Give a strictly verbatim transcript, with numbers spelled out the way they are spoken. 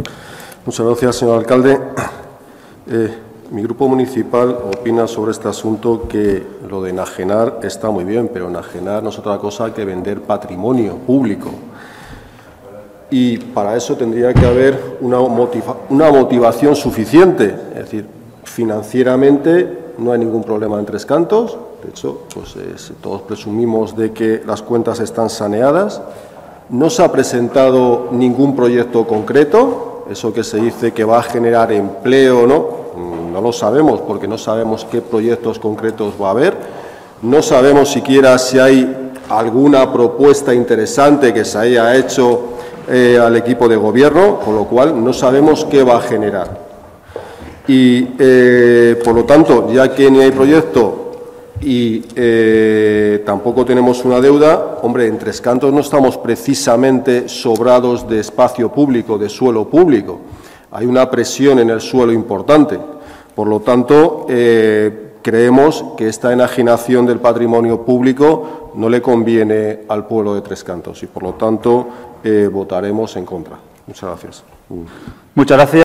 Muchas gracias, señor alcalde. Eh, mi grupo municipal opina sobre este asunto que lo de enajenar está muy bien, pero enajenar no es otra cosa que vender patrimonio público. Y para eso tendría que haber una, motiva una motivación suficiente. Es decir, financieramente no hay ningún problema en Tres Cantos. De hecho, pues, eh, todos presumimos de que las cuentas están saneadas. No se ha presentado ningún proyecto concreto. Eso que se dice que va a generar empleo, ¿no? No lo sabemos, porque no sabemos qué proyectos concretos va a haber. No sabemos siquiera si hay alguna propuesta interesante que se haya hecho eh, al equipo de gobierno, con lo cual no sabemos qué va a generar. Y, eh, por lo tanto, ya que ni hay proyecto y eh, tampoco tenemos una deuda, hombre, en Tres Cantos no estamos precisamente sobrados de espacio público, de suelo público. Hay una presión en el suelo importante. Por lo tanto, eh, creemos que esta enajenación del patrimonio público no le conviene al pueblo de Tres Cantos y, por lo tanto, eh, votaremos en contra. Muchas gracias. Muchas gracias.